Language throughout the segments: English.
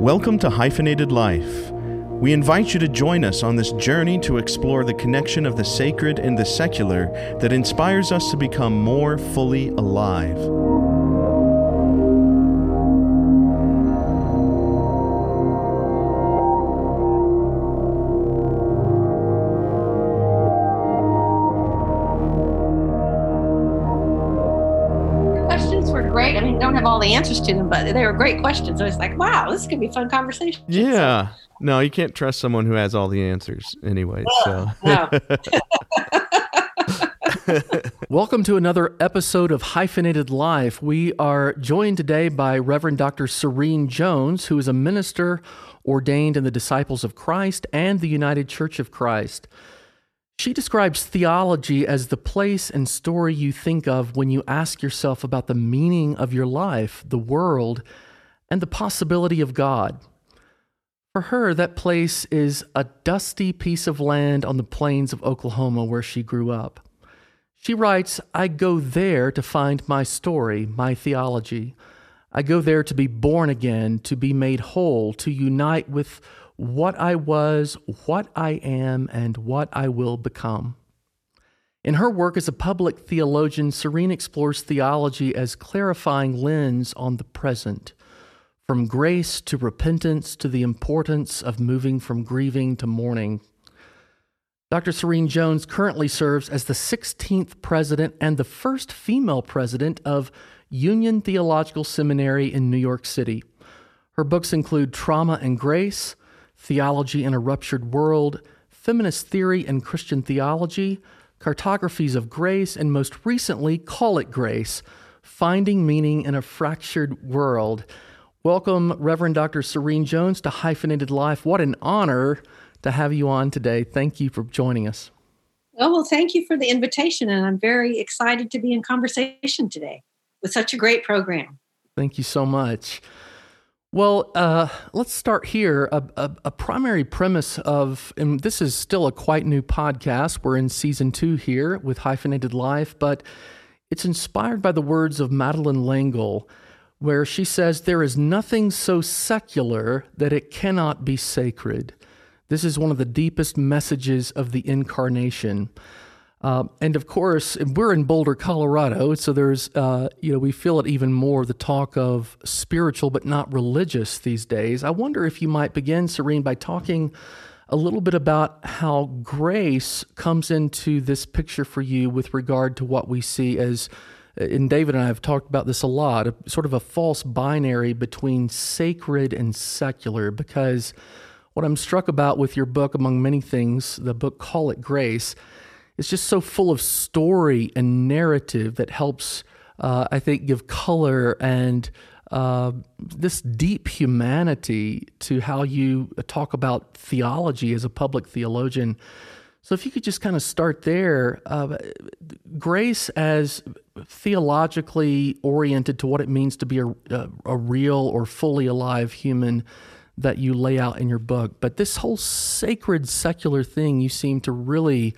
Welcome to Hyphenated Life. We invite you to join us on this journey to explore the connection of the sacred and the secular that inspires us to become more fully alive. Great. I mean, don't have all the answers to them, but they were great questions. So it's like, wow, this could be a fun conversation. Yeah. No, you can't trust someone who has all the answers anyway. So. No. Welcome to another episode of Hyphenated Life. We are joined today by Reverend Dr. Serene Jones, who is a minister ordained in the Disciples of Christ and the United Church of Christ. She describes theology as the place and story you think of when you ask yourself about the meaning of your life, the world, and the possibility of God. For her, that place is a dusty piece of land on the plains of Oklahoma where she grew up. She writes, "I go there to find my story, my theology. I go there to be born again, to be made whole, to unite with what I was, what I am, and what I will become." In her work as a public theologian, Serene explores theology as clarifying lens on the present, from grace to repentance to the importance of moving from grieving to mourning. Dr. Serene Jones currently serves as the 16th president and the first female president of Union Theological Seminary in New York City. Her books include Trauma and Grace, Theology in a Ruptured World, Feminist Theory and Christian Theology, Cartographies of Grace, and most recently, Call It Grace, Finding Meaning in a Fractured World. Welcome, Reverend Dr. Serene Jones, to Hyphenated Life. What an honor to have you on today. Thank you for joining us. Oh, well, thank you for the invitation, and I'm very excited to be in conversation today with such a great program. Thank you so much. Well, let's start here. A primary premise of, and this is still a quite new podcast, we're in season 2 here with Hyphenated Life, but it's inspired by the words of Madeleine L'Engle, where she says, "There is nothing so secular that it cannot be sacred." This is one of the deepest messages of the Incarnation. And of course, we're in Boulder, Colorado, so there's, we feel it even more, the talk of spiritual but not religious these days. I wonder if you might begin, Serene, by talking a little bit about how grace comes into this picture for you with regard to what we see as, and David and I have talked about this a lot, sort of a false binary between sacred and secular, because what I'm struck about with your book, among many things, the book Call It Grace, it's just so full of story and narrative that helps, I think, give color and this deep humanity to how you talk about theology as a public theologian. So if you could just kind of start there, grace as theologically oriented to what it means to be a real or fully alive human that you lay out in your book. But this whole sacred secular thing you seem to really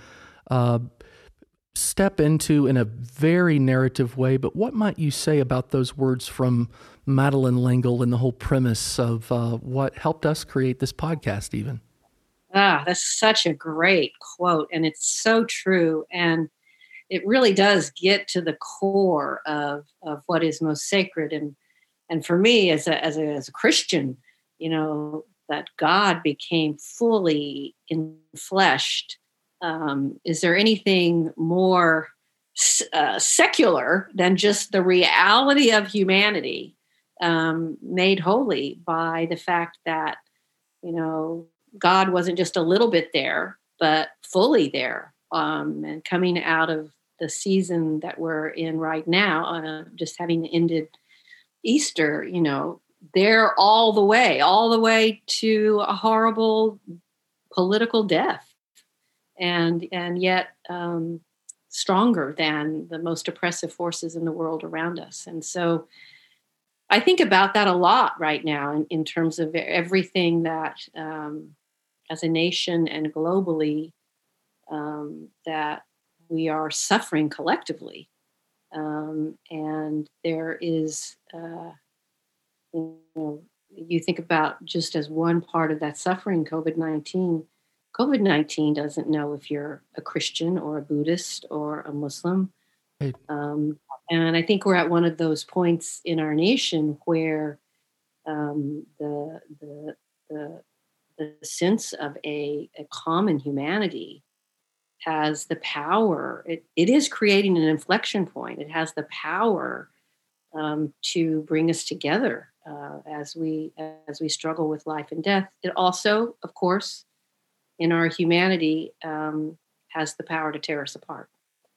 step into in a very narrative way, but what might you say about those words from Madeleine L'Engle and the whole premise of what helped us create this podcast even? That's such a great quote, and it's so true, and it really does get to the core of what is most sacred. And for me, as a Christian, that God became fully enfleshed. Is there anything more secular than just the reality of humanity made holy by the fact that, God wasn't just a little bit there, but fully there, and coming out of the season that we're in right now, just having ended Easter, there all the way to a horrible political death. And yet stronger than the most oppressive forces in the world around us. And so I think about that a lot right now in terms of everything that, as a nation and globally, that we are suffering collectively. And there is, you think about just as one part of that suffering, COVID-19 doesn't know if you're a Christian or a Buddhist or a Muslim. Right. And I think we're at one of those points in our nation where the sense of a common humanity has the power. It is creating an inflection point. It has the power to bring us together as we struggle with life and death. It also, of course, in our humanity, has the power to tear us apart.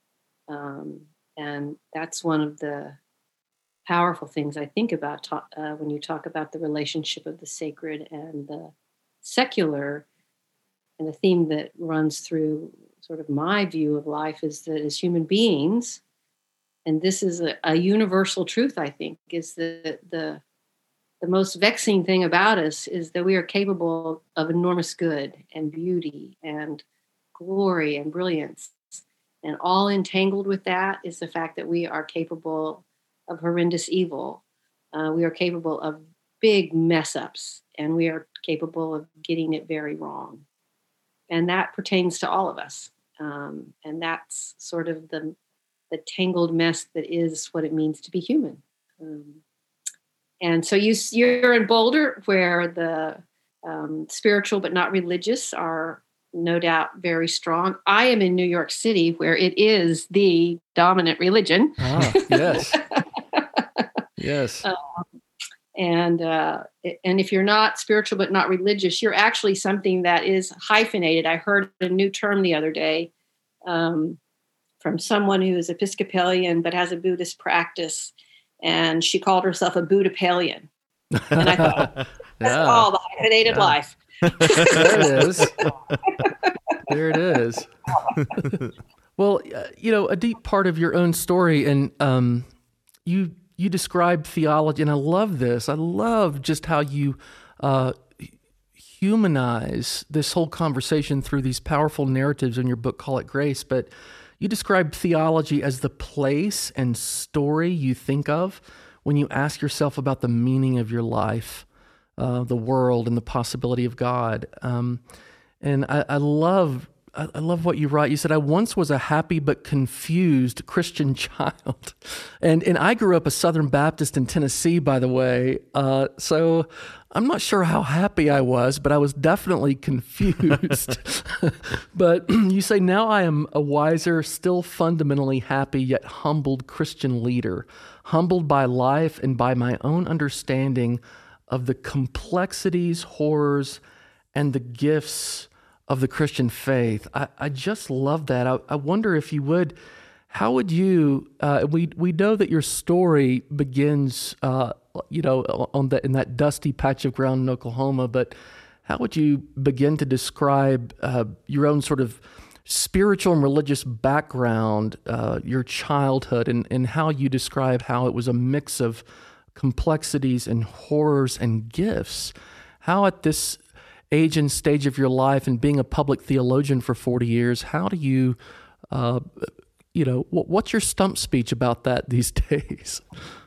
And that's one of the powerful things I think about when you talk about the relationship of the sacred and the secular. And the theme that runs through sort of my view of life is that as human beings, and this is a universal truth, I think, is that the most vexing thing about us is that we are capable of enormous good and beauty and glory and brilliance. And all entangled with that is the fact that we are capable of horrendous evil. We are capable of big mess ups, and we are capable of getting it very wrong. And that pertains to all of us. And that's sort of the tangled mess that is what it means to be human. And so you're in Boulder, where the spiritual but not religious are no doubt very strong. I am in New York City, where it is the dominant religion. Yes. Yes. And if you're not spiritual but not religious, you're actually something that is hyphenated. I heard a new term the other day from someone who is Episcopalian but has a Buddhist practice, and she called herself a Buddhapalian. And I thought, that's all the hyphenated life. There it is. There it is. Well, a deep part of your own story, and you describe theology, and I love this. I love just how you humanize this whole conversation through these powerful narratives in your book, Call It Grace. But you describe theology as the place and story you think of when you ask yourself about the meaning of your life, the world, and the possibility of God. And I love what you write. You said, I once was a happy but confused Christian child. And I grew up a Southern Baptist in Tennessee, by the way. So I'm not sure how happy I was, but I was definitely confused. But you say, now I am a wiser, still fundamentally happy, yet humbled Christian leader, humbled by life and by my own understanding of the complexities, horrors, and the gifts of the Christian faith. I just love that. I wonder if you would, how would you, we know that your story begins, in that dusty patch of ground in Oklahoma, but how would you begin to describe your own sort of spiritual and religious background, your childhood, and how you describe how it was a mix of complexities and horrors and gifts? How at this age and stage of your life and being a public theologian for 40 years, how do you, what's your stump speech about that these days?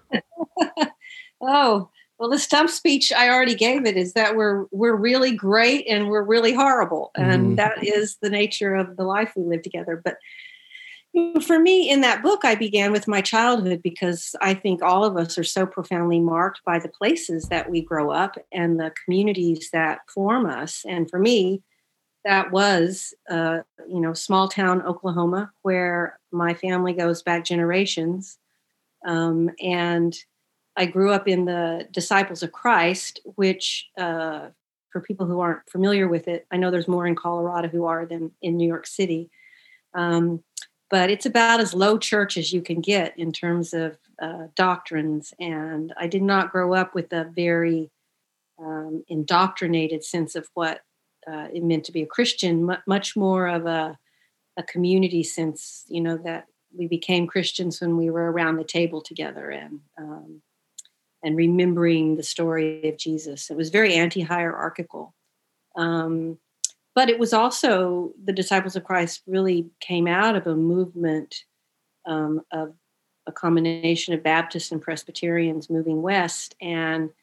Oh, well, the stump speech I already gave it is that we're really great and we're really horrible. And that is the nature of the life we live together. But for me, in that book, I began with my childhood because I think all of us are so profoundly marked by the places that we grow up and the communities that form us. And for me, that was, small town Oklahoma, where my family goes back generations. And I grew up in the Disciples of Christ, which for people who aren't familiar with it, I know there's more in Colorado who are than in New York City. But it's about as low church as you can get in terms of doctrines. And I did not grow up with a very indoctrinated sense of what it meant to be a Christian, much more of a community sense, that we became Christians when we were around the table together and remembering the story of Jesus. It was very anti-hierarchical. But it was also, the Disciples of Christ really came out of a movement of a combination of Baptists and Presbyterians moving west. And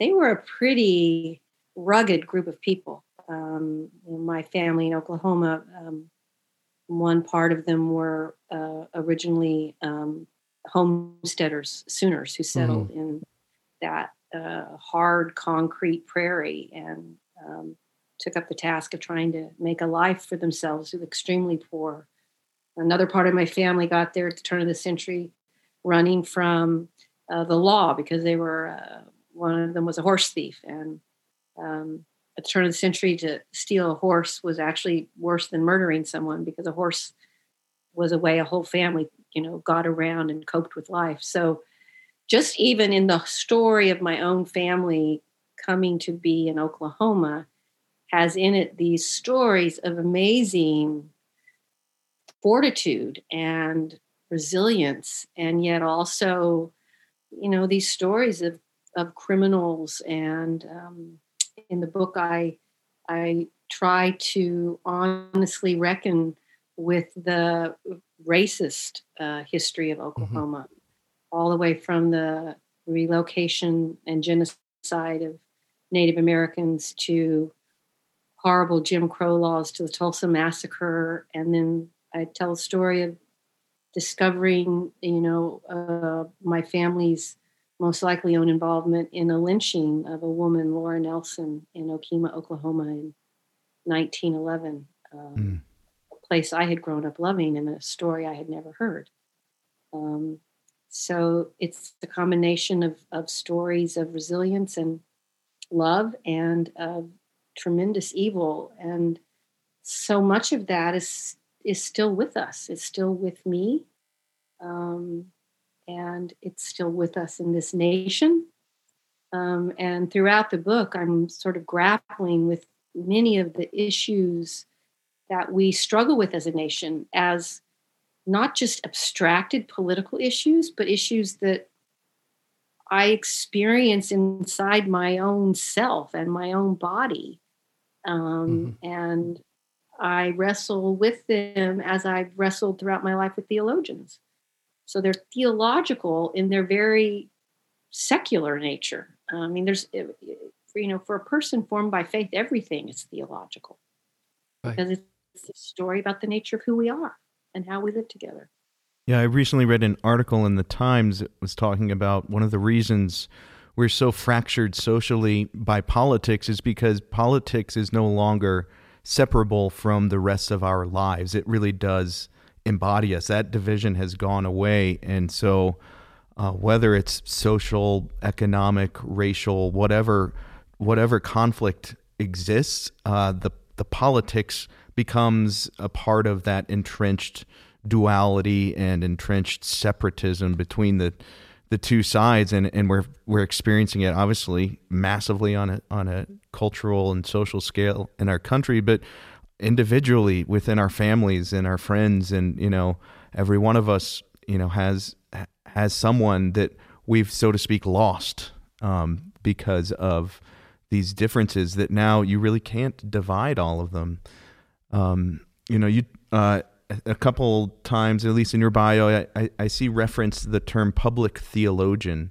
they were a pretty rugged group of people. My family in Oklahoma, one part of them were originally homesteaders, Sooners, who settled in that hard concrete prairie and took up the task of trying to make a life for themselves, who were extremely poor. Another part of my family got there at the turn of the century, running from the law because they were, one of them was a horse thief. And at the turn of the century, to steal a horse was actually worse than murdering someone, because a horse was a way a whole family, got around and coped with life. So just even in the story of my own family coming to be in Oklahoma has in it these stories of amazing fortitude and resilience, and yet also, these stories of criminals. And in the book, I try to honestly reckon with the racist history of Oklahoma, all the way from the relocation and genocide of Native Americans to horrible Jim Crow laws, to the Tulsa Massacre. And then I tell a story of discovering, my family's most likely own involvement in a lynching of a woman, Laura Nelson, in Okemah, Oklahoma in 1911, a place I had grown up loving and a story I had never heard. So it's the combination of stories of resilience and love and of tremendous evil. And so much of that is still with us. It's still with me. And it's still with us in this nation. And throughout the book, I'm sort of grappling with many of the issues that we struggle with as a nation, as not just abstracted political issues, but issues that I experience inside my own self and my own body. And I wrestle with them as I've wrestled throughout my life with theologians. So they're theological in their very secular nature. I mean, there's, for a person formed by faith, everything is theological. Right. Because it's a story about the nature of who we are and how we live together. Yeah, I recently read an article in the Times that was talking about one of the reasons we're so fractured socially by politics is because politics is no longer separable from the rest of our lives. It really does embody us. That division has gone away. And so whether it's social, economic, racial, whatever conflict exists, the politics becomes a part of that entrenched duality and entrenched separatism between the two sides, and we're experiencing it obviously massively on a cultural and social scale in our country, but individually within our families and our friends, and every one of us has someone that we've, so to speak, lost because of these differences that now you really can't divide all of them. A couple times, at least in your bio, I see reference to the term public theologian.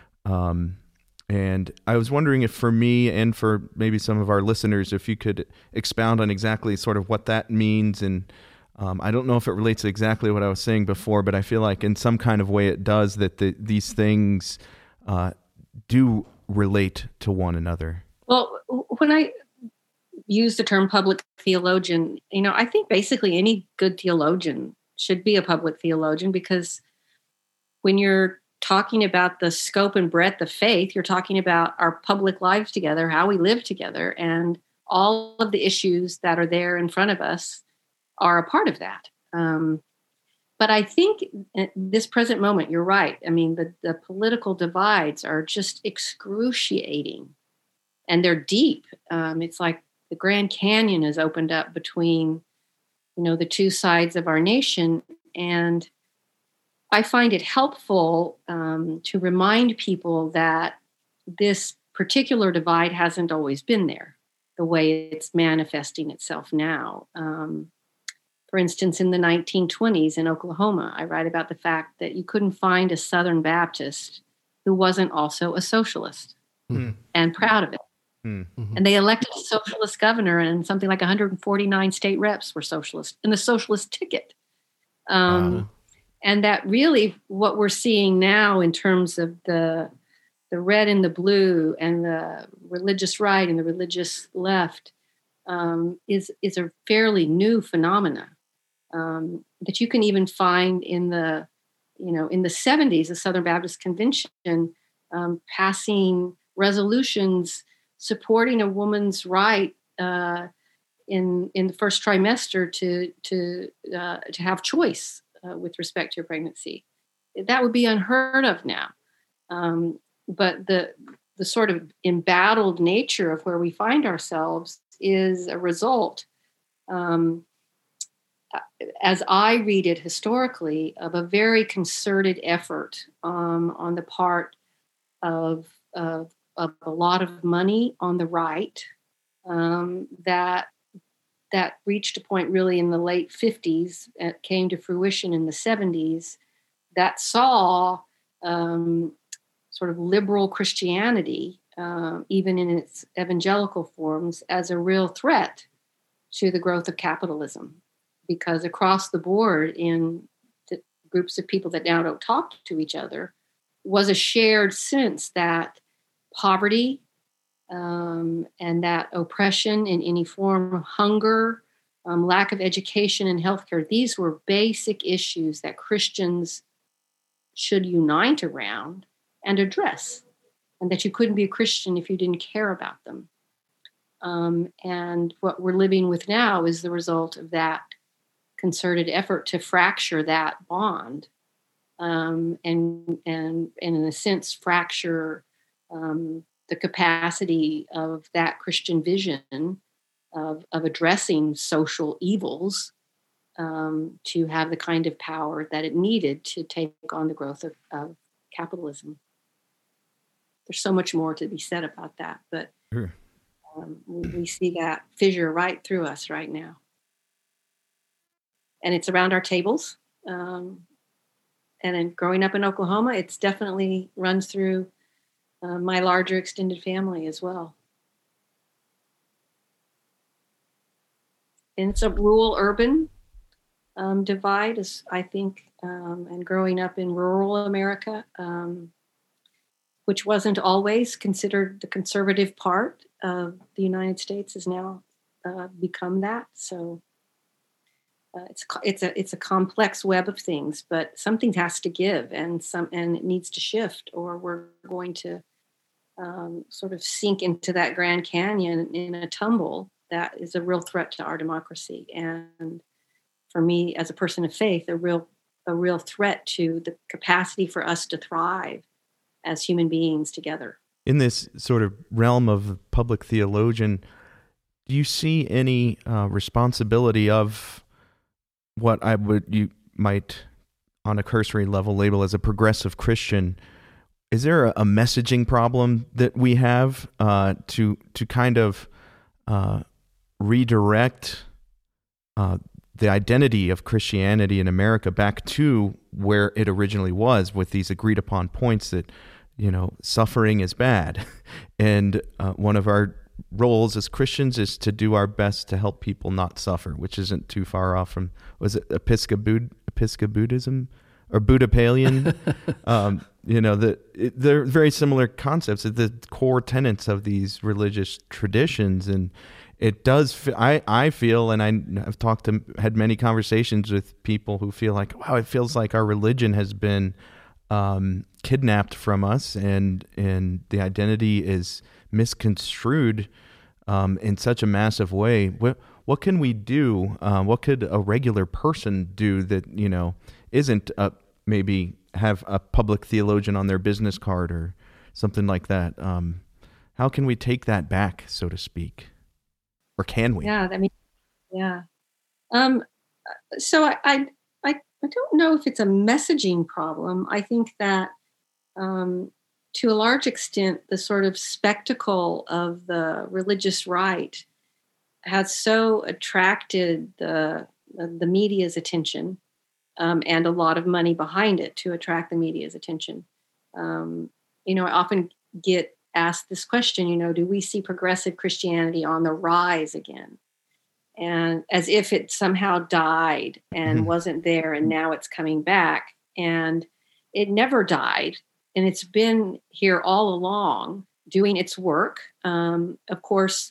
And I was wondering if for me and for maybe some of our listeners, if you could expound on exactly sort of what that means. And I don't know if it relates to exactly what I was saying before, but I feel like in some kind of way it does, that these things do relate to one another. Well, when I use the term public theologian, I think basically any good theologian should be a public theologian, because when you're talking about the scope and breadth of faith, you're talking about our public lives together, how we live together, and all of the issues that are there in front of us are a part of that. But I think at this present moment, you're right. I mean, the political divides are just excruciating, and they're deep. It's like the Grand Canyon has opened up between, the two sides of our nation. And I find it helpful to remind people that this particular divide hasn't always been there, the way it's manifesting itself now. For instance, in the 1920s in Oklahoma, I write about the fact that you couldn't find a Southern Baptist who wasn't also a socialist. and proud of it. Mm-hmm. And they elected a socialist governor, and something like 149 state reps were socialist in the socialist ticket. And that really what we're seeing now in terms of the red and the blue and the religious right and the religious left is a fairly new phenomena that you can even find in the 70s, the Southern Baptist Convention passing resolutions supporting a woman's right in the first trimester to have choice with respect to pregnancy. That would be unheard of now. But the sort of embattled nature of where we find ourselves is a result, as I read it historically, of a very concerted effort on the part of a lot of money on the right that reached a point really in the late 50s, it came to fruition in the 70s, that saw sort of liberal Christianity, even in its evangelical forms, as a real threat to the growth of capitalism. Because across the board in the groups of people that now don't talk to each other was a shared sense that poverty and that oppression in any form, hunger, lack of education and healthcare, these were basic issues that Christians should unite around and address, and that you couldn't be a Christian if you didn't care about them. And what we're living with now is the result of that concerted effort to fracture that bond, and in a sense fracture the capacity of that Christian vision of addressing social evils to have the kind of power that it needed to take on the growth of capitalism. There's so much more to be said about that, but we see that fissure right through us right now. And it's around our tables. And in growing up in Oklahoma, it's definitely runs through my larger extended family as well. And it's a rural-urban divide, I think, and growing up in rural America, which wasn't always considered the conservative part of the United States, has now become that. So it's a complex web of things, but something has to give, and it needs to shift, or we're going to sort of sink into that Grand Canyon in a tumble that is a real threat to our democracy. And for me, as a person of faith, a real threat to the capacity for us to thrive as human beings together. In this sort of realm of public theologian, do you see any responsibility of what you might, on a cursory level, label as a progressive Christian? Is there a messaging problem that we have to kind of redirect the identity of Christianity in America back to where it originally was, with these agreed upon points that, suffering is bad, and one of our roles as Christians is to do our best to help people not suffer, which isn't too far off from, was it Episcopalianism or Buddha-Palian? They're very similar concepts, the core tenets of these religious traditions. And it does, I feel, and I've had many conversations with people who feel like, wow, it feels like our religion has been kidnapped from us, and the identity is misconstrued in such a massive way. What can we do? What could a regular person do that isn't maybe have a public theologian on their business card or something like that? How can we take that back, so to speak, or can we? Yeah, So I don't know if it's a messaging problem. I think that to a large extent, the sort of spectacle of the religious right has so attracted the media's attention, and a lot of money behind it to attract the media's attention. I often get asked this question, do we see progressive Christianity on the rise again? And as if it somehow died and wasn't there, and now it's coming back. And it never died. And it's been here all along doing its work. Of course,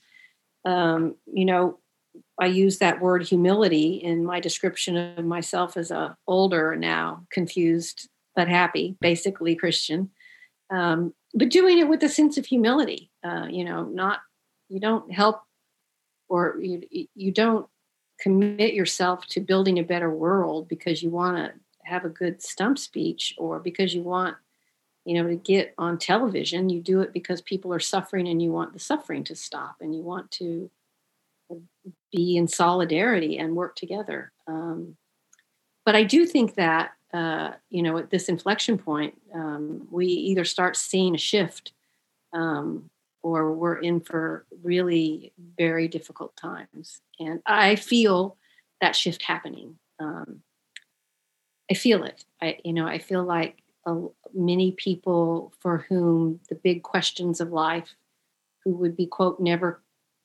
I use that word humility in my description of myself as a older, now confused but happy, basically Christian. But doing it with a sense of humility, you don't help, or you don't commit yourself to building a better world because you want to have a good stump speech, or because you want, to get on television. You do it because people are suffering and you want the suffering to stop, and you want to be in solidarity and work together. But I do think that, at this inflection point, we either start seeing a shift, or we're in for really very difficult times. And I feel that shift happening. I feel it. I feel like many people for whom the big questions of life, who would be, quote, never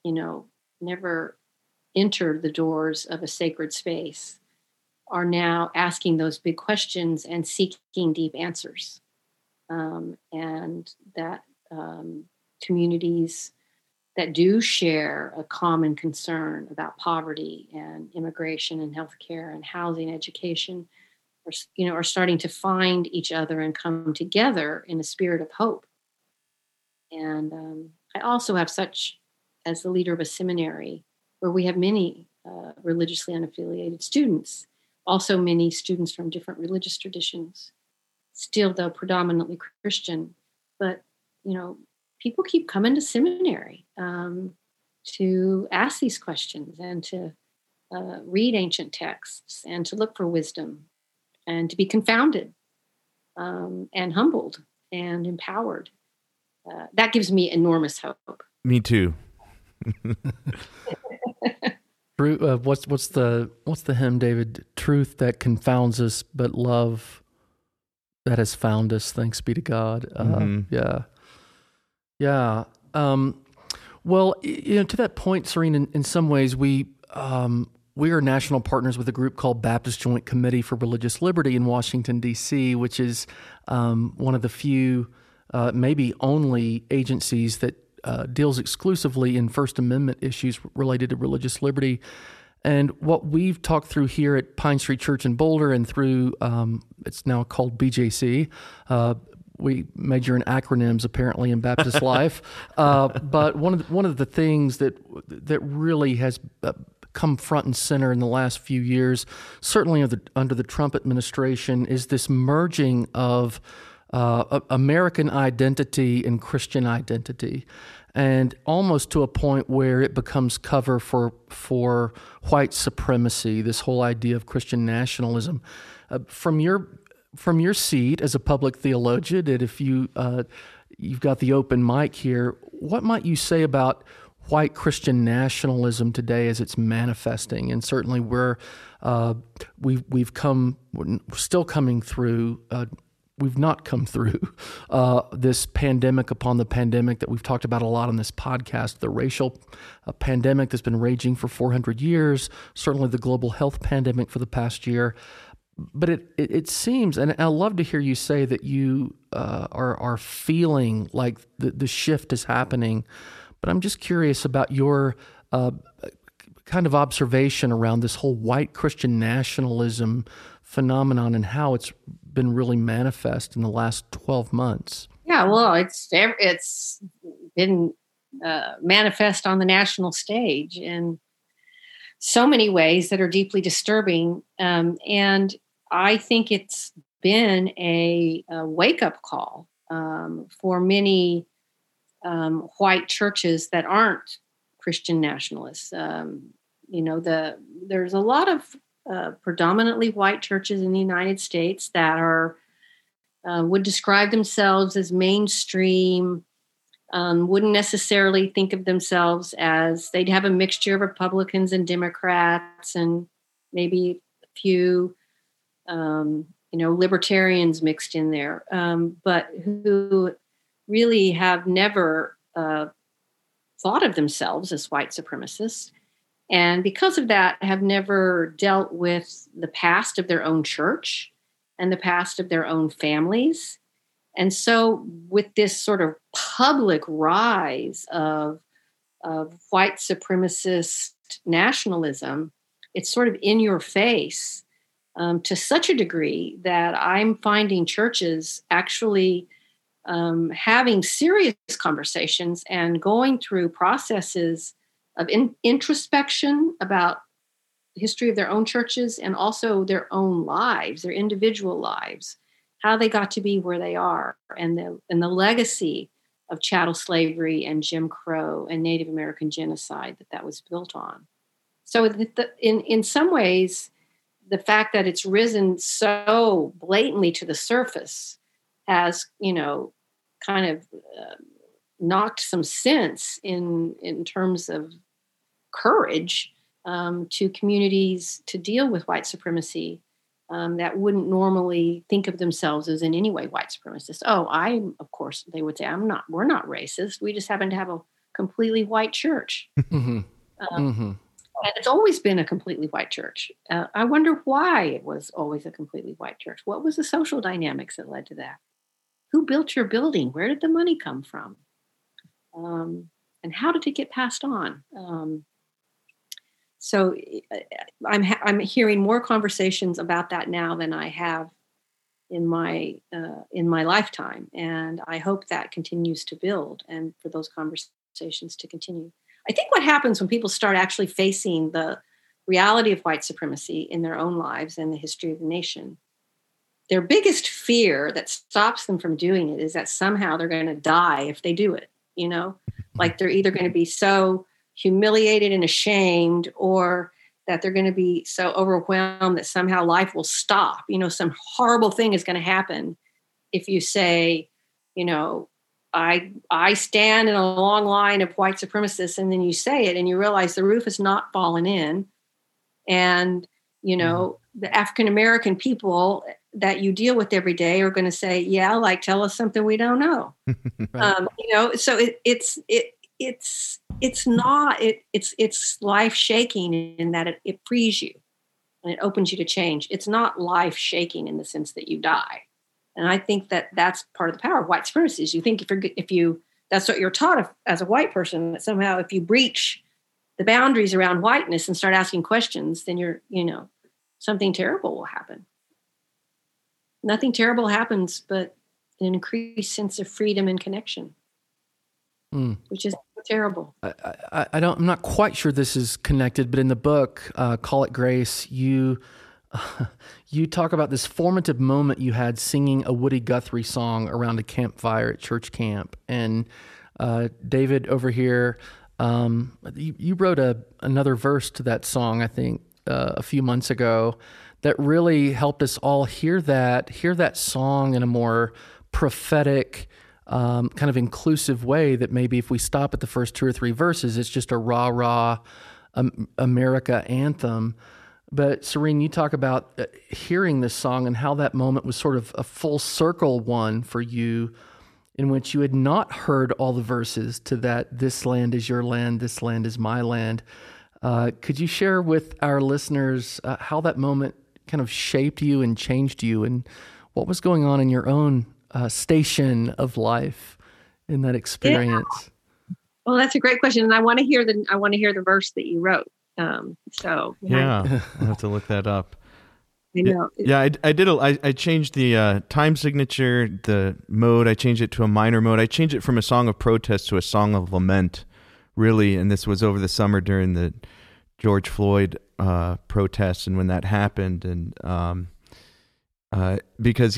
entered the doors of a sacred space, are now asking those big questions and seeking deep answers. And that communities that do share a common concern about poverty and immigration and healthcare and housing, education, are starting to find each other and come together in a spirit of hope. And I also have as the leader of a seminary where we have many religiously unaffiliated students, also many students from different religious traditions, still though predominantly Christian. But, people keep coming to seminary to ask these questions and to read ancient texts and to look for wisdom and to be confounded and humbled and empowered. That gives me enormous hope. Me too. What's the hymn, David? Truth that confounds us, but love that has found us. Thanks be to God. Yeah. Well, to that point, Serene, in some ways, we are national partners with a group called Baptist Joint Committee for Religious Liberty in Washington, D.C., which is one of the few, maybe only agencies that deals exclusively in First Amendment issues related to religious liberty. And what we've talked through here at Pine Street Church in Boulder and through, it's now called BJC, we major in acronyms apparently in Baptist life, but one of the things that really has come front and center in the last few years, certainly under the Trump administration, is this merging of American identity and Christian identity, and almost to a point where it becomes cover for white supremacy. This whole idea of Christian nationalism, from your seat as a public theologian, and if you've got the open mic here, what might you say about white Christian nationalism today as it's manifesting? And certainly we're still coming through. We've not come through this pandemic upon the pandemic that we've talked about a lot on this podcast, the racial pandemic that's been raging for 400 years, certainly the global health pandemic for the past year. But it seems, and I love to hear you say that you are feeling like the shift is happening, but I'm just curious about your kind of observation around this whole white Christian nationalism phenomenon and how it's been really manifest in the last 12 months. Yeah, well, it's been manifest on the national stage in so many ways that are deeply disturbing. And I think it's been a wake-up call for many white churches that aren't Christian nationalists. There's a lot of predominantly white churches in the United States that would describe themselves as mainstream, wouldn't necessarily think of themselves as, they'd have a mixture of Republicans and Democrats and maybe a few, libertarians mixed in there, but who really have never thought of themselves as white supremacists. And because of that, have never dealt with the past of their own church and the past of their own families. And so with this sort of public rise of white supremacist nationalism, it's sort of in your face to such a degree that I'm finding churches actually having serious conversations and going through processes of introspection about the history of their own churches and also their own lives, their individual lives, how they got to be where they are, and the legacy of chattel slavery and Jim Crow and Native American genocide that was built on. So in some ways, the fact that it's risen so blatantly to the surface has, kind of knocked some sense in terms of courage to communities to deal with white supremacy that wouldn't normally think of themselves as in any way white supremacists. Of course, they would say, we're not racist. We just happen to have a completely white church. Mm-hmm. And it's always been a completely white church. I wonder why it was always a completely white church. What was the social dynamics that led to that? Who built your building? Where did the money come from? And how did it get passed on? So I'm hearing more conversations about that now than I have in my lifetime, and I hope that continues to build and for those conversations to continue. I think what happens when people start actually facing the reality of white supremacy in their own lives and the history of the nation, their biggest fear that stops them from doing it is that somehow they're going to die if they do it. Like they're either going to be so humiliated and ashamed, or that they're going to be so overwhelmed that somehow life will stop. Some horrible thing is going to happen if you say, I stand in a long line of white supremacists, and then you say it and you realize the roof has not fallen in. And, the African-American people that you deal with every day are going to say, tell us something we don't know. Right. So it's life shaking in that it frees you and it opens you to change. It's not life shaking in the sense that you die. And I think that that's part of the power of white supremacy. Is you think if you that's what you're taught as a white person, that somehow if you breach the boundaries around whiteness and start asking questions, then something terrible will happen. Nothing terrible happens, but an increased sense of freedom and connection, which is terrible. I'm not quite sure this is connected, but in the book, Call It Grace, you talk about this formative moment you had singing a Woody Guthrie song around a campfire at church camp. And David over here, you wrote another verse to that song, I think, a few months ago, that really helped us all hear that song in a more prophetic, kind of inclusive way, that maybe if we stop at the first two or three verses, it's just a rah-rah America anthem. But Serene, you talk about hearing this song and how that moment was sort of a full circle one for you, in which you had not heard all the verses to that, this land is your land, this land is my land. Could you share with our listeners how that moment kind of shaped you and changed you, and what was going on in your own station of life in that experience? Yeah. Well, that's a great question, and I want to hear the verse that you wrote. I'll have to look that up. I know. Yeah, I did. I changed the time signature, the mode. I changed it to a minor mode. I changed it from a song of protest to a song of lament, really. And this was over the summer during the George Floyd protests, and when that happened, and because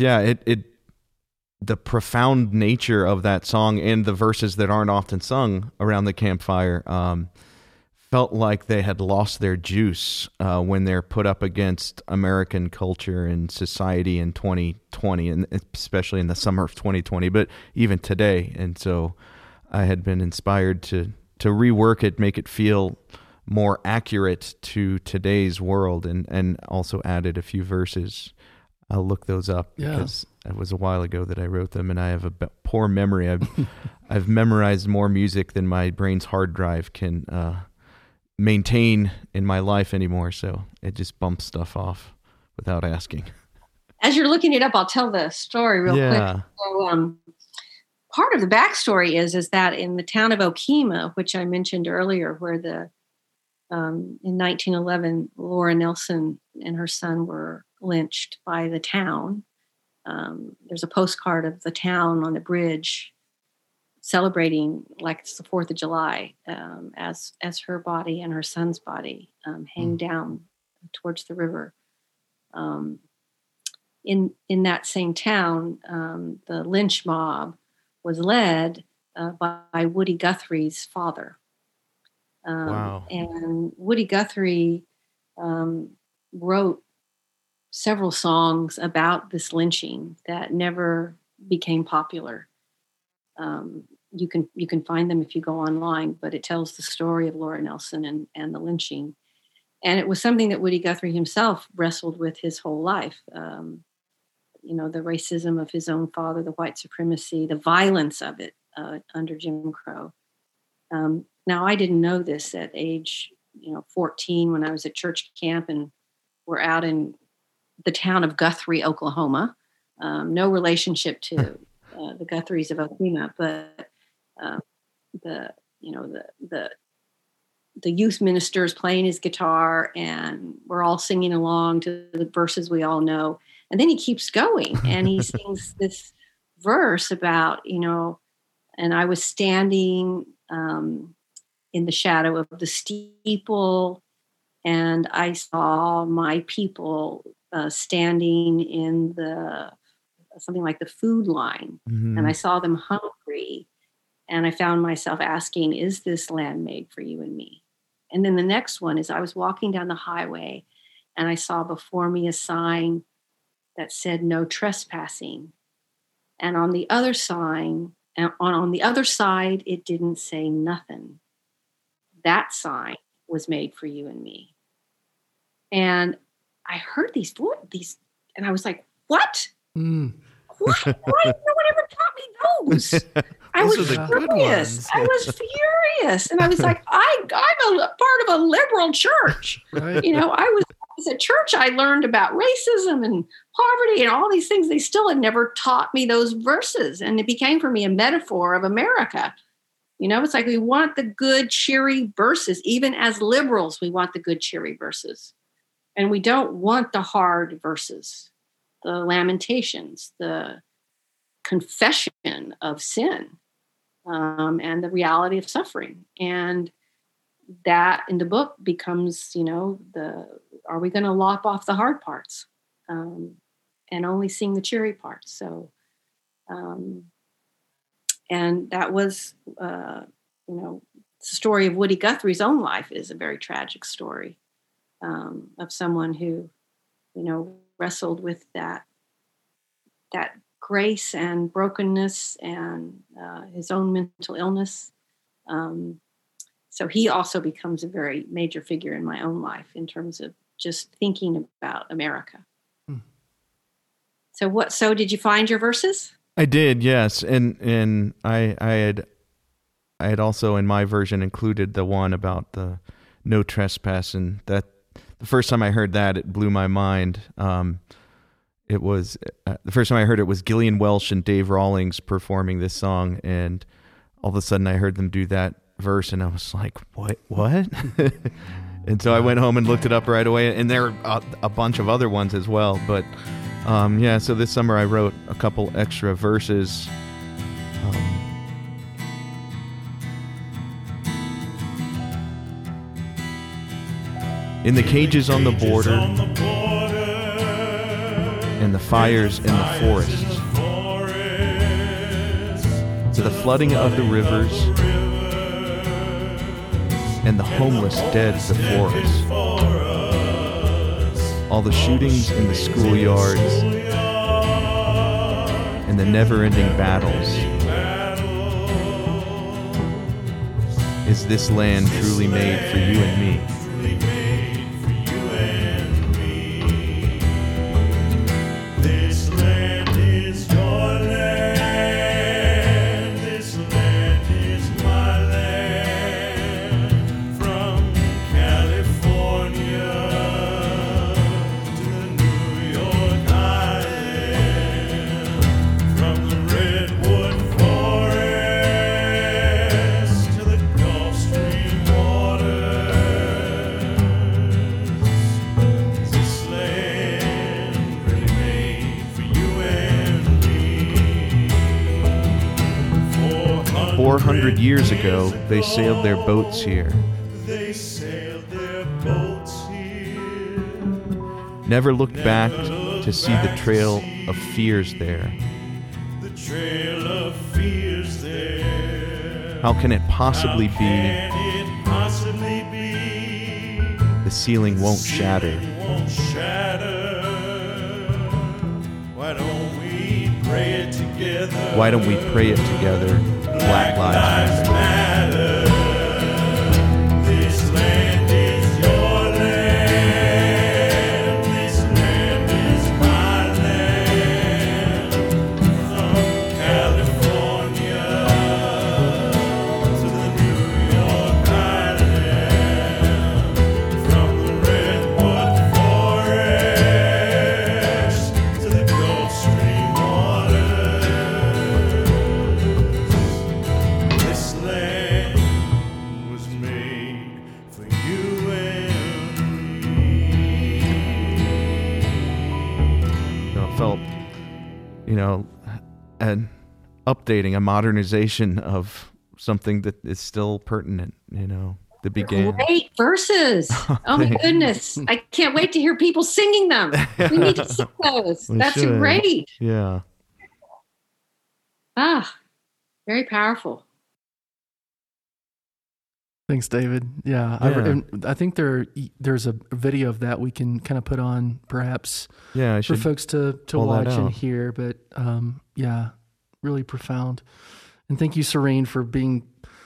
the profound nature of that song and the verses that aren't often sung around the campfire felt like they had lost their juice when they're put up against American culture and society in 2020, and especially in the summer of 2020, but even today. And so I had been inspired to rework it, make it feel more accurate to today's world, and also added a few verses. I'll look those up because it was a while ago that I wrote them, and I have a poor memory. I've memorized more music than my brain's hard drive can maintain in my life anymore, so it just bumps stuff off without asking. As you're looking it up, I'll tell the story real quick. So, part of the backstory is that in the town of Okemah, which I mentioned earlier, where in 1911, Laura Nelson and her son were lynched by the town. There's a postcard of the town on the bridge celebrating like it's the 4th of July as her body and her son's body hang down towards the river. In that same town, the lynch mob was led by Woody Guthrie's father. Wow. And Woody Guthrie wrote several songs about this lynching that never became popular. You can find them if you go online, but it tells the story of Laura Nelson and the lynching. And it was something that Woody Guthrie himself wrestled with his whole life. The racism of his own father, the white supremacy, the violence of it under Jim Crow. Now, I didn't know this at age 14 when I was at church camp, and we're out in the town of Guthrie, Oklahoma. No relationship to the Guthries of Okemah, but the youth minister's playing his guitar, and we're all singing along to the verses we all know. And then he keeps going, and he sings this verse about, and I was standing in the shadow of the steeple, and I saw my people standing in something like the food line, and I saw them hungry, and I found myself asking, is this land made for you and me? And then the next one is I was walking down the highway, and I saw before me a sign that said no trespassing. And on the other sign, on the other side, it didn't say nothing. That sign was made for you and me. And I heard these, and I was like, what? What? Why? No one ever taught me those. I was furious. I was furious. And I was like, I'm a part of a liberal church. Right. I was at church, I learned about racism and poverty and all these things. They still had never taught me those verses. And it became for me a metaphor of America. It's like we want the good, cheery verses. Even as liberals, we want the good, cheery verses. And we don't want the hard verses, the lamentations, the confession of sin, and the reality of suffering. And that in the book becomes, are we going to lop off the hard parts and only sing the cheery parts? So, and that was, the story of Woody Guthrie's own life is a very tragic story of someone who, wrestled with that grace and brokenness and his own mental illness. So he also becomes a very major figure in my own life in terms of just thinking about America. So did you find your verses? I did, yes. And I had also in my version included the one about the no trespass, and that the first time I heard that, it blew my mind. It was the first time I heard it was Gillian Welch and Dave Rawlings performing this song, and all of a sudden I heard them do that verse, and I was like, what? And so I went home and looked it up right away, and there are a bunch of other ones as well. But so this summer I wrote a couple extra verses. In the cages on the border, and the fires in the forests, to the flooding of the rivers, and the homeless dead before us, all the shootings in the schoolyards, and the never-ending battles. Is this land truly made for you and me? 100 years ago, they sailed their boats here. They sailed their boats here. Never looked back to see the trail of fears there. The trail of fears there. How can it possibly be Can it possibly be? the ceiling won't shatter? Won't shatter. Why don't we pray it together? Why don't we pray it together? Black Lives Matter. This land is your land. This land is my land. From California to the New York Island. From the Redwood Forest to the Gulf Stream waters. This land was made for you and me. It felt, an updating, a modernization of something that is still pertinent, that began. Great verses. Oh my Thanks. goodness. I can't wait to hear people singing them. We need to sing those. We That's should. great. Yeah. Very powerful. Thanks, David. Yeah, I think there's a video of that we can kind of put on perhaps Yeah, I for should. folks to pull that watch and out. hear. But yeah, really profound. And thank you, Serene, for being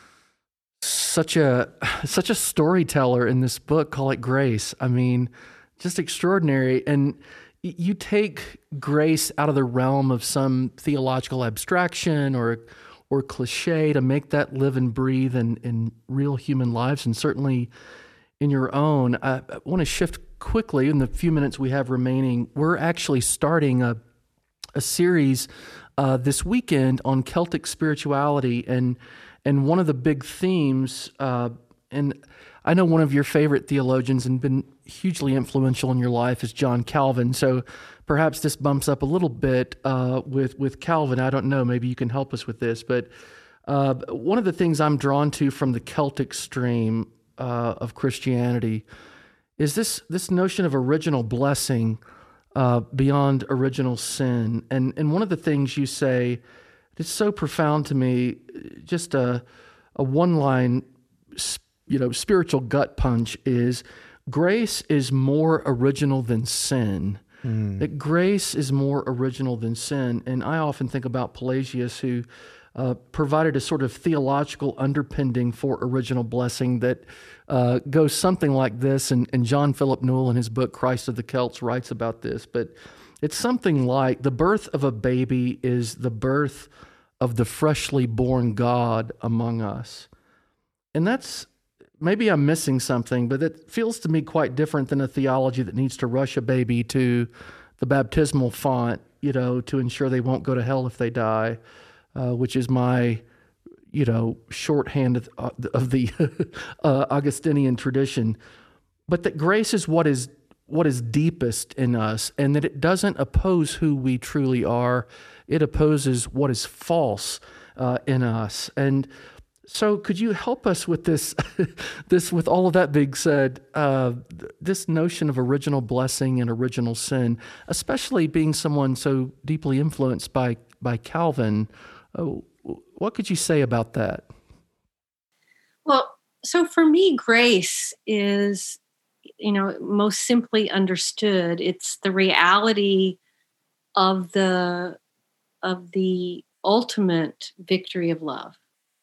such a storyteller in this book. Call it Grace. I mean, just extraordinary. And you take grace out of the realm of some theological abstraction or cliche to make that live and breathe in real human lives, and certainly in your own. I want to shift quickly in the few minutes we have remaining. We're actually starting a series this weekend on Celtic spirituality, and one of the big themes, and I know one of your favorite theologians and been hugely influential in your life is John Calvin. So perhaps this bumps up a little bit with Calvin. I don't know. Maybe you can help us with this. But one of the things I'm drawn to from the Celtic stream of Christianity is this notion of original blessing beyond original sin. And one of the things you say that's so profound to me, just a one-line spiritual gut punch, is grace is more original than sin. That grace is more original than sin. And I often think about Pelagius, who provided a sort of theological underpinning for original blessing that goes something like this. And John Philip Newell, in his book, Christ of the Celts, writes about this. But it's something like the birth of a baby is the birth of the freshly born God among us. And that's, maybe I'm missing something, but it feels to me quite different than a theology that needs to rush a baby to the baptismal font, to ensure they won't go to hell if they die, which is my, shorthand of the Augustinian tradition. But that grace is what is deepest in us, and that it doesn't oppose who we truly are. It opposes what is false in us. And so could you help us with this, with all of that being said, this notion of original blessing and original sin, especially being someone so deeply influenced by Calvin, what could you say about that? Well, so for me, grace is, most simply understood, it's the reality of the ultimate victory of love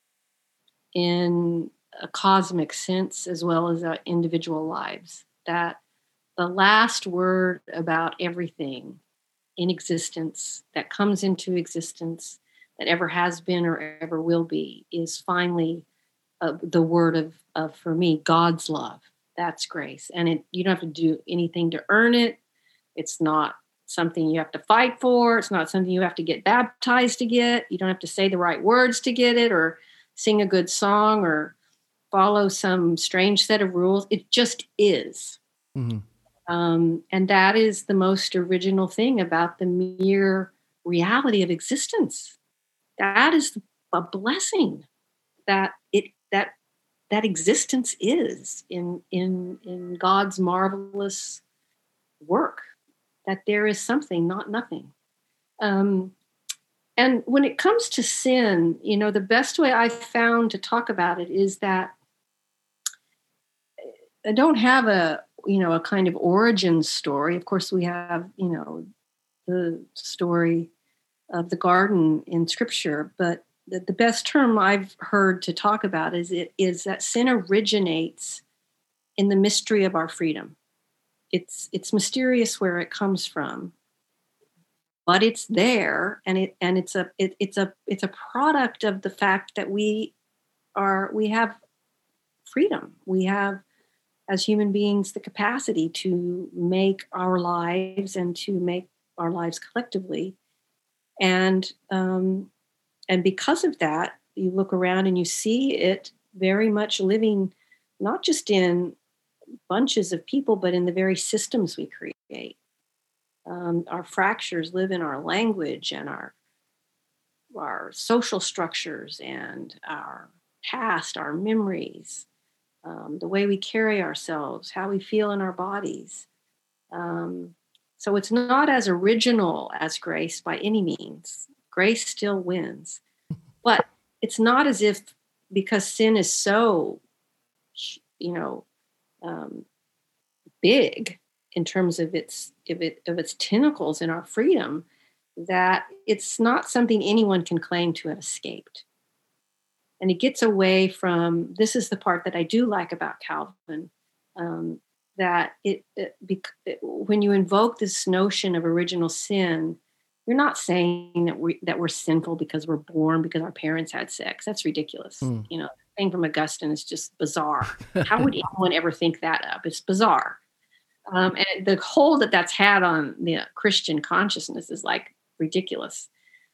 in a cosmic sense as well as our individual lives. That the last word about everything in existence that comes into existence, that ever has been or ever will be, is finally the word of, for me, God's love. That's grace. And you don't have to do anything to earn it. It's not something you have to fight for. It's not something you have to get baptized to get. You don't have to say the right words to get it, or sing a good song, or follow some strange set of rules. It just is. Mm-hmm. And that is the most original thing about the mere reality of existence. That is a blessing. that that existence is in God's marvelous work, that there is something, not nothing. And when it comes to sin, the best way I've found to talk about it is that I don't have a kind of origin story. Of course, we have, the story of the garden in Scripture, but the best term I've heard to talk about is that sin originates in the mystery of our freedom. It's mysterious where it comes from, but it's there, and it's a product of the fact that we have freedom. We have, as human beings, the capacity to make our lives and to make our lives collectively, and because of that, you look around and you see it very much living, not just in bunches of people, but in the very systems we create. Our fractures live in our language and our social structures and our past, our memories, the way we carry ourselves, how we feel in our bodies. So it's not as original as grace by any means. Grace still wins. But it's not as if, because sin is so, big in terms of its tentacles in our freedom, that it's not something anyone can claim to have escaped. And it gets away from, this is the part that I do like about Calvin, that when you invoke this notion of original sin, you're not saying that we're sinful because we're born because our parents had sex. That's ridiculous. The thing from Augustine is just bizarre. How would anyone ever think that up? It's bizarre. And the hold that's had on the Christian consciousness is like ridiculous.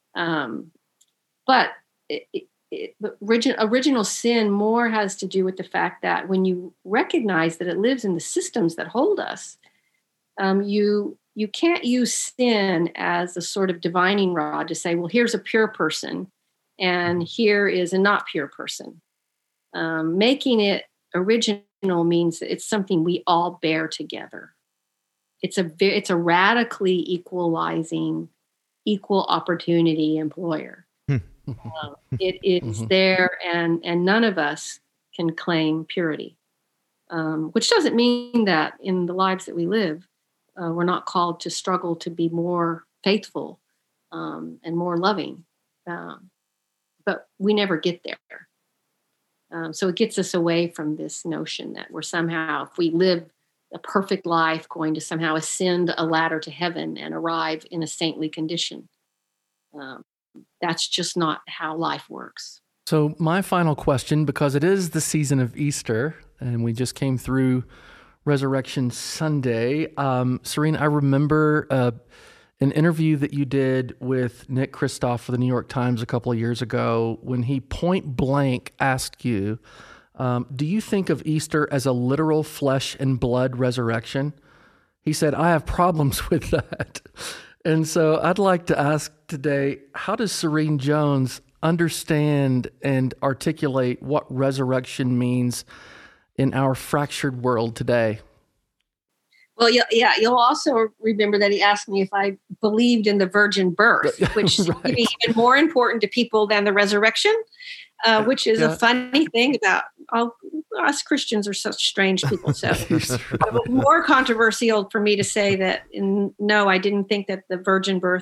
But original sin more has to do with the fact that when you recognize that it lives in the systems that hold us, you can't use sin as a sort of divining rod to say, well, here's a pure person and here is a not pure person. Making it original means that it's something we all bear together. It's a radically equalizing, equal opportunity employer. It is there, and none of us can claim purity, which doesn't mean that in the lives that we live, we're not called to struggle to be more faithful and more loving. But we never get there. So it gets us away from this notion that we're somehow, if we live a perfect life, going to somehow ascend a ladder to heaven and arrive in a saintly condition. That's just not how life works. So my final question, because it is the season of Easter, and we just came through Resurrection Sunday. Serene, I remember an interview that you did with Nick Kristof for the New York Times a couple of years ago when he point blank asked you, do you think of Easter as a literal flesh and blood resurrection? He said, I have problems with that. And so I'd like to ask today, how does Serene Jones understand and articulate what resurrection means in our fractured world today? Well, yeah. You'll also remember that he asked me if I believed in the virgin birth, which Right. is even more important to people than the resurrection, which is a funny thing about us Christians are such strange people. So more controversial for me to say that, no, I didn't think that the virgin birth,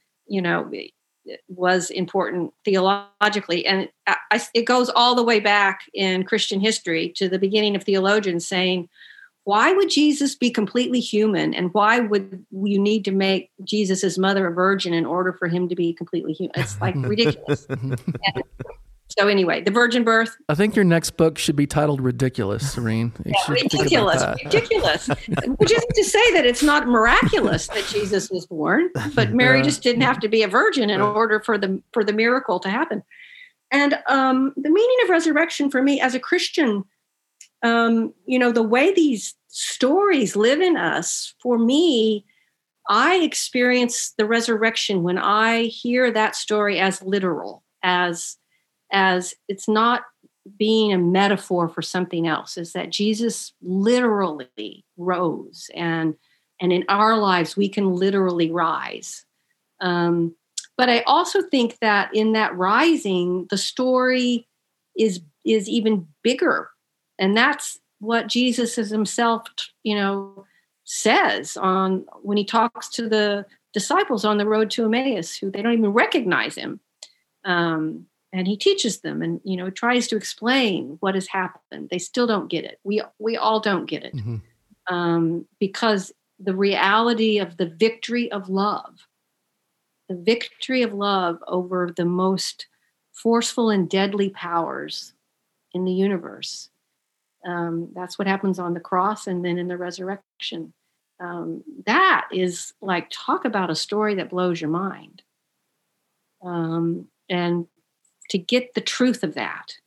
was important theologically. And it goes all the way back in Christian history to the beginning of theologians saying, why would Jesus be completely human? And why would you need to make Jesus' mother a virgin in order for him to be completely human? It's like ridiculous. So anyway, the virgin birth. I think your next book should be titled Ridiculous, Serene. Ridiculous. Which isn't to say that it's not miraculous that Jesus was born, but Mary just didn't have to be a virgin in order for the miracle to happen. And the meaning of resurrection for me as a Christian, the way these stories live in us, for me, I experience the resurrection when I hear that story as literal, as it's not being a metaphor for something else, is that Jesus literally rose, and in our lives we can literally rise. But I also think that in that rising, the story is even bigger, and that's what Jesus himself, says when he talks to the disciples on the road to Emmaus, who they don't even recognize him. And he teaches them and, tries to explain what has happened. They still don't get it. We all don't get it. Mm-hmm. Because the reality of the victory of love over the most forceful and deadly powers in the universe. That's what happens on the cross and then in the resurrection. That is like, talk about a story that blows your mind. And to get the truth of that,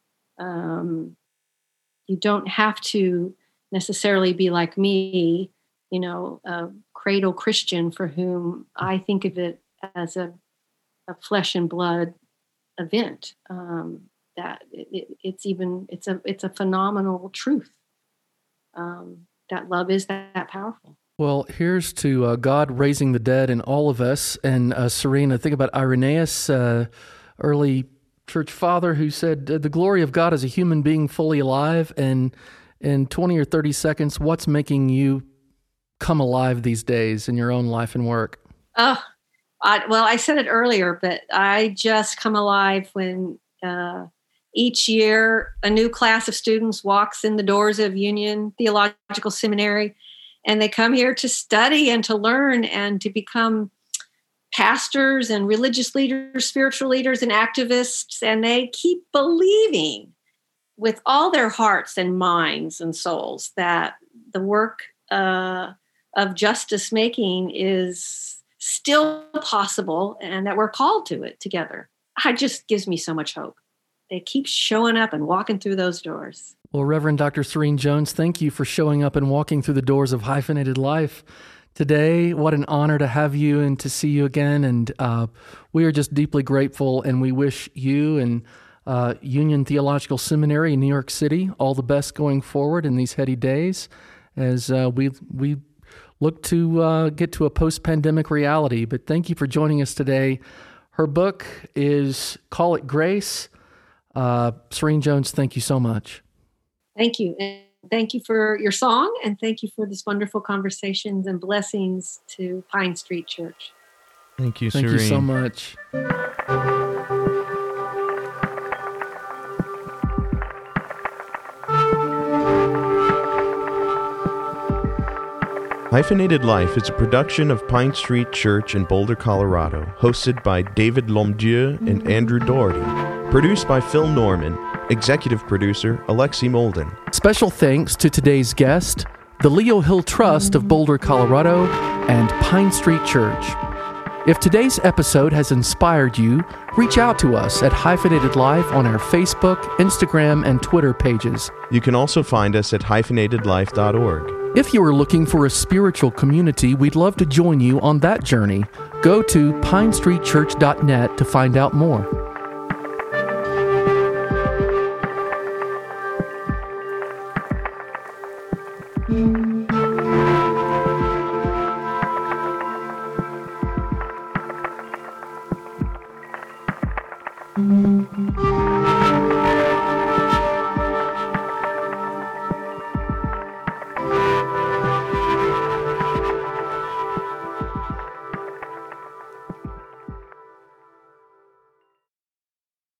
you don't have to necessarily be like me, a cradle Christian for whom I think of it as a flesh and blood event. That it's a phenomenal truth. That love is that powerful. Well, here's to God raising the dead in all of us. And Serene, think about Irenaeus, early church father, who said, the glory of God is a human being fully alive. And in 20 or 30 seconds, what's making you come alive these days in your own life and work? I said it earlier, but I just come alive when each year a new class of students walks in the doors of Union Theological Seminary, and they come here to study and to learn and to become pastors and religious leaders, spiritual leaders and activists, and they keep believing with all their hearts and minds and souls that the work of justice making is still possible and that we're called to it together. It just gives me so much hope. They keep showing up and walking through those doors. Well, Reverend Dr. Serene Jones, thank you for showing up and walking through the doors of Hyphenated Life today. What an honor to have you and to see you again. And we are just deeply grateful, and we wish you and Union Theological Seminary in New York City all the best going forward in these heady days as we look to get to a post-pandemic reality. But thank you for joining us today. Her book is Call It Grace. Serene Jones, thank you so much. Thank you. And thank you for your song, and thank you for this wonderful conversations, and blessings to Pine Street Church. Thank you, Serene. Thank you so much. Hyphenated Life is a production of Pine Street Church in Boulder, Colorado, hosted by David Lomdieu and Andrew Doherty, produced by Phil Norman, executive producer Alexi Molden. Special thanks to today's guest, the Leo Hill Trust of Boulder, Colorado, and Pine Street Church. If today's episode has inspired you, reach out to us at Hyphenated Life on our Facebook, Instagram, and Twitter pages. You can also find us at hyphenatedlife.org. If you are looking for a spiritual community, we'd love to join you on that journey. Go to pinestreetchurch.net to find out more.